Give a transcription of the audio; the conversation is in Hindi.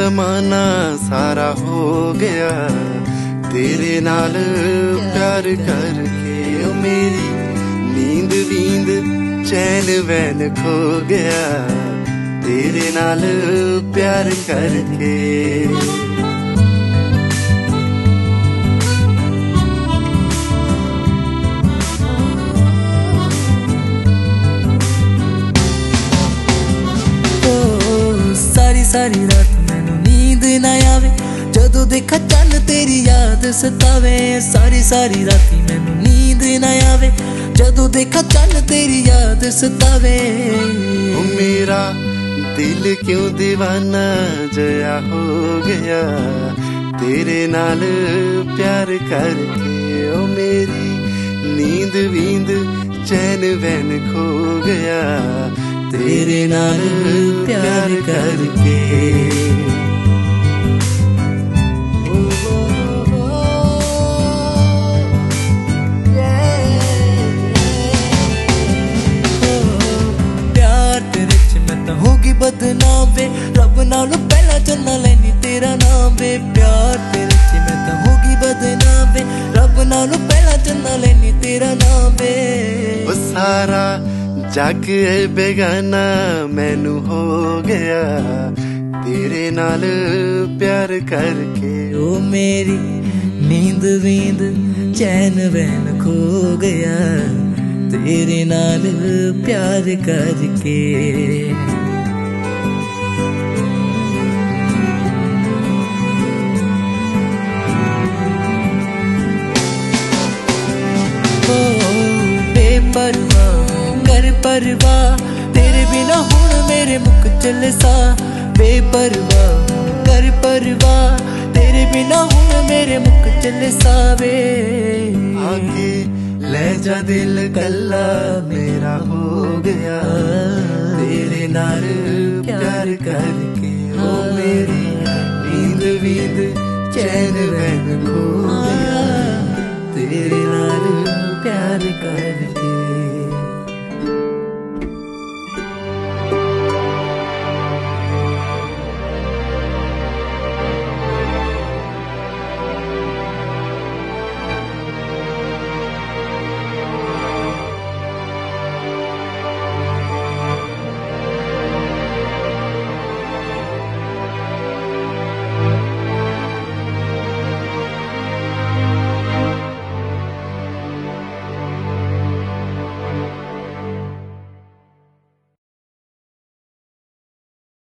जमाना सारा हो गया तेरे नाल प्यार करके। ओ मेरी नींद वींद चैन वैन खो गया तेरे नाल प्यार करके। सारी रात मैनू नींद ना आवे जदों देखा चन्न तेरी याद सतावे। सारी राती मैनू नींद ना आवे जदों देखा चन्न तेरी याद सतावे। ओ मेरा दिल क्यों दीवाना जया हो गया तेरे नाल प्यार करके। ओ मेरी नींद वींद चैन वैन खो गया तेरे नाल प्यार करके। प्यार तेरे च मैं तां होगी बदनाम वे रब नालों पहला चलना लैनी तेरा नाम वे। प्यार तेरे च मैं तां होगी बदनाम वे रब नालों पहला चलना लैनी तेरा नाम वे। ओ सारा जग बेगाना मैनू हो गया तेरे नाल प्यार करके। ओ मेरी नींद वींद चैन वैन खो गया तेरे नाल प्यार करके। परवाह तेरे बिना हुण मेरे मुक चले सा। बेपरवाह कर परवाह तेरे बिना हुण मेरे मुक चले सा वे। आगे ले जा दिल कल्ला मेरा हो गया तेरे नाल प्यार करके। ओ मेरी नींद वींद चैन वैन खो